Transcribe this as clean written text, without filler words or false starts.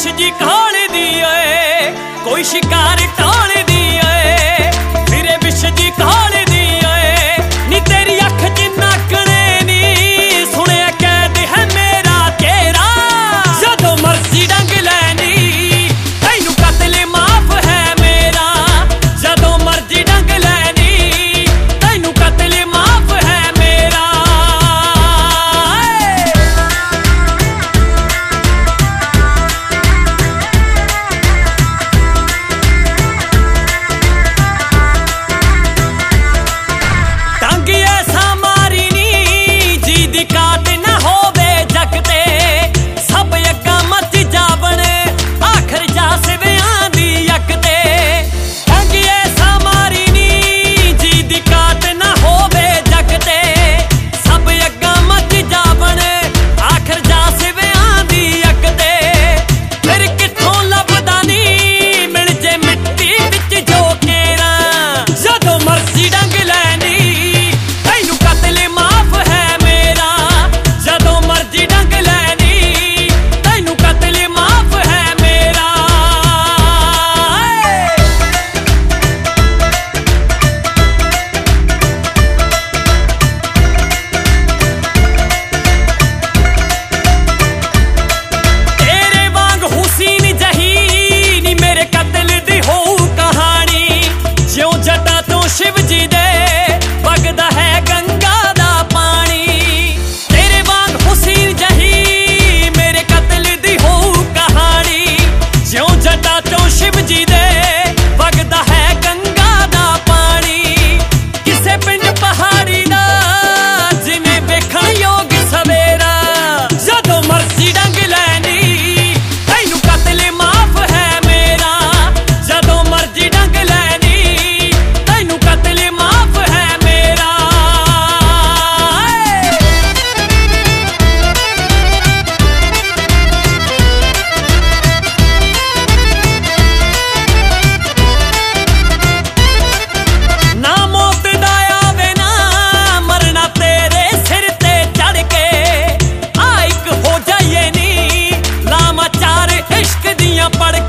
विछ जी घोल दी ओए कोई शिकार टोल दी ओए फिरे विछ जी घोल दी ओए नी तेरी अख च नाकने नी सुने कैद है मेरा तेरा जदों मर्जी डंग लैनी तैनू कतल माफ है मेरा जदों मर्जी डंग लैनी तैनू कतल माफ है मेरा। शिव जी दे वगदा है गंगा दा पानी तेरे वांग हुसैन जही मेरे कतल दी हो कहानी ज्यों जटा चों शिव जी दे वगदा है गंगा दा पानी किसे पिंड पहाड़ी दा जिन्हें वेखण योग सवेरा जदों मर्जी डंग लैनी तैनू कतल माफ है मेरा जदों मर्जी डंग लैनी कतल माफ है मेरा। ना मौत दा आवे ना मरना तेरे सिर ते चढ़ के आ एक हो जाइए नी लामा चार इश्क दियां पढ़